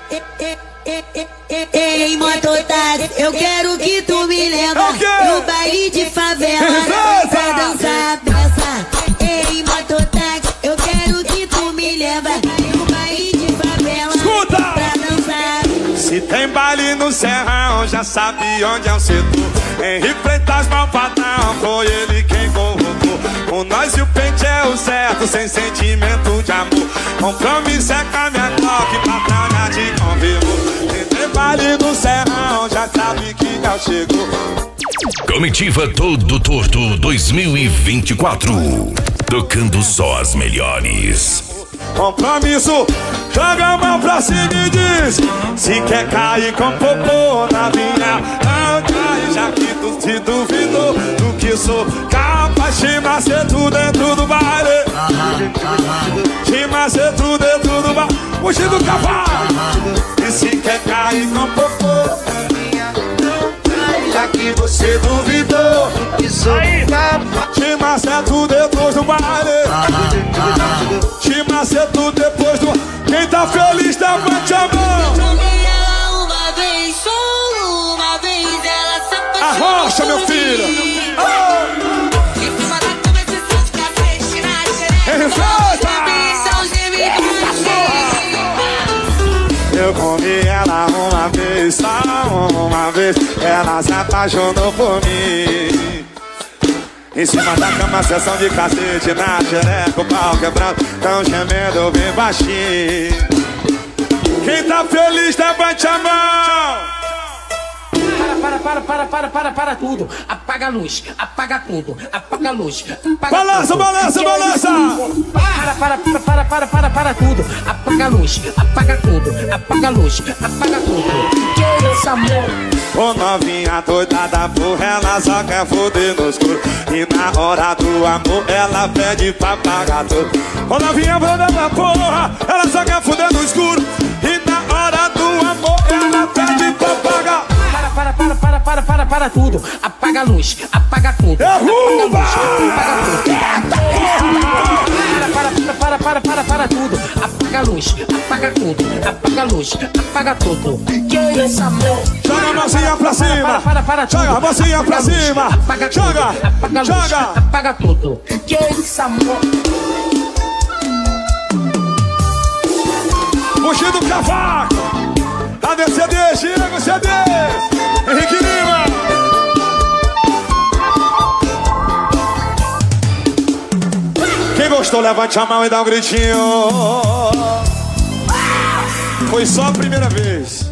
Ei, mototáxi, eu quero que tu me leva no baile de favela pra dançar peça. Ei, mototáxi, eu quero que tu me leva no baile de favela pra dançar. Se tem baile no Serrão, já sabe onde é o setor. Henri Freitas, malvadão, foi ele quem colocou. Com nós e o pente é o certo, sem sentimento de amor. Compromisso é com a minha toque, patrão já te confirmou. Se tem baile no Serrão, já sabe que já chegou. Comitiva Todo Torto 2024, tocando só as melhores. Compromisso, joga a mão pra cima e diz: se quer cair com popô na vinha, não cai, já que tu se duvidou do que sou capaz de maceto dentro do baile. De maceto dentro do baile, fugindo do cavalo. E se quer cair com popô na vinha, não cai, já que você duvidou do que sou capaz de maceto depois do baile. Te maceto depois do... Quem tá feliz, levante a mão. Tomei ela uma vez, só uma vez, ela se apaixonou. Arrocha, meu filho. Em cima da conversação de cacete na xereca. Eu comi ela uma vez, só uma vez, ela se apaixonou por mim. Em cima da cama, sessão de cacete na xereca, o pau quebrado, tão gemendo bem baixinho. Quem tá feliz, levante a mão. Para tudo. Apaga a luz, apaga tudo, apaga a luz, apaga balança, tudo. balança, balança. Para tudo. Apaga a luz, apaga tudo, apaga a luz, apaga tudo. Que isso, amor? Ô novinha doidada porra, ela só quer foder no escuro. E na hora do amor ela pede pra pagar tudo. Ô novinha doidada porra, ela só quer foder no escuro. E na hora do amor ela pede pra pagar. Para tudo. Apaga a luz, apaga tudo. Derruba! Para tudo. Apaga a luz, apaga tudo, apaga a luz, apaga tudo. Que isso, amor? Joga a mãozinha pra cima. Joga a mãozinha pra cima. Joga, joga. Apaga tudo. Que isso, amor? Fugindo do cavaco. ADCD, Diego CD, Henrique Lima. Quem gostou, levante a mão e dá um gritinho. Foi só a primeira vez.